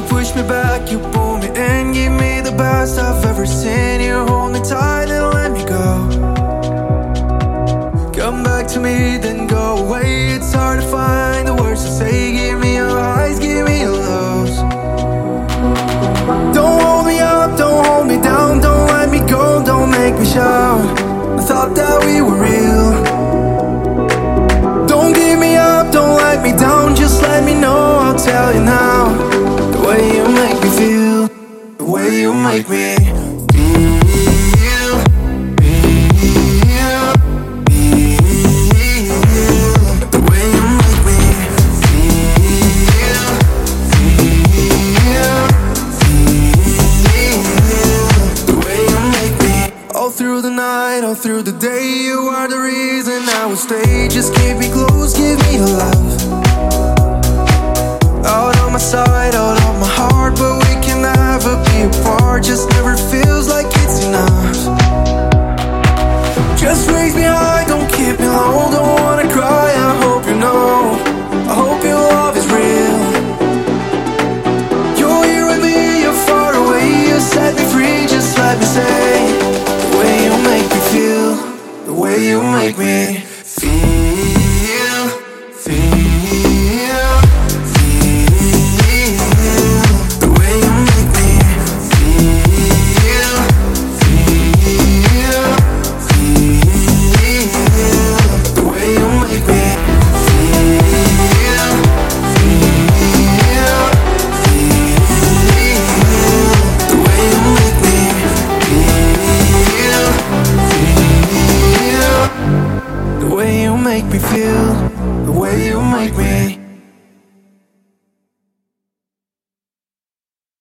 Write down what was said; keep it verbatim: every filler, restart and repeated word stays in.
push me back, you pull me in, give me the best I've ever seen. You hold me tight and let me go. Come back to me, then go away. It's hard to find the words to say. Give me your highs, give me your lows. Don't hold me up, don't hold me down. Don't let me go, don't make me shout. I thought that we were real. Don't give me up, don't let me down. Just let me know, I'll tell you now. The way you make me feel, the way you make me feel, feel, feel. The way you make me feel, feel, feel. The way you make me. All through the night, all through the day, you are the reason I will stay. Just keep me close, give me your love. Out on my side, out on my heart, but we can never be apart. Just never feels like it's enough. Just raise me high, don't keep me low. Don't wanna cry, I hope you know. I hope your love is real. You're here with me, you're far away. You set me free, just let me say. The way you make me feel, the way you make me feel, feel. The way you make me feel, the way you make me